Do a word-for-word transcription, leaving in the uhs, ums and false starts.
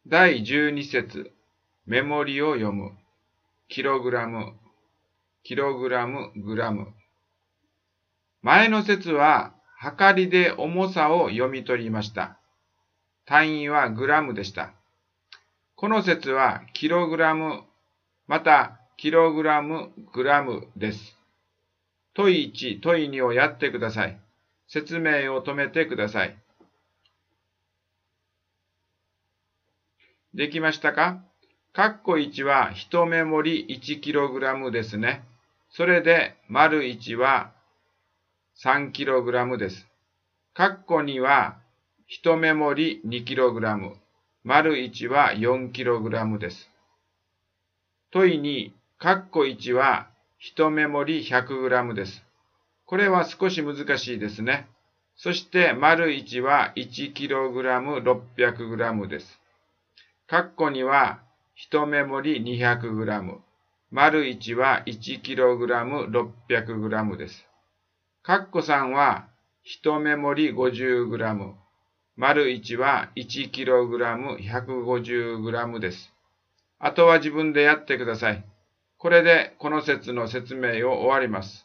だいじゅうに節、メモリを読む。キログラム、キログラム、グラム。前の節は、はかりで重さを読み取りました。単位はグラムでした。この節は、キログラム、また、キログラム、グラムです。問いいち、問いにをやってください。説明を止めてください。できましたか？括弧いちはいちメモリ いちキログラム ですね。それで、丸いちは さんキログラム です。括弧にはいちメモリ にキログラム、丸いちは よんキログラム です。問いに、括弧いちはいちメモリ ひゃくグラム です。これは少し難しいですね。そして、丸いちはいちキログラム ろっぴゃくグラム です。括弧にはいちメモリ にひゃくグラム、丸いちはいちキログラム ろっぴゃくグラム です。括弧さんはいちメモリ ごじゅうグラム、丸いちはいちキログラム ひゃくごじゅうグラム です。あとは自分でやってください。これでこの節の説明を終わります。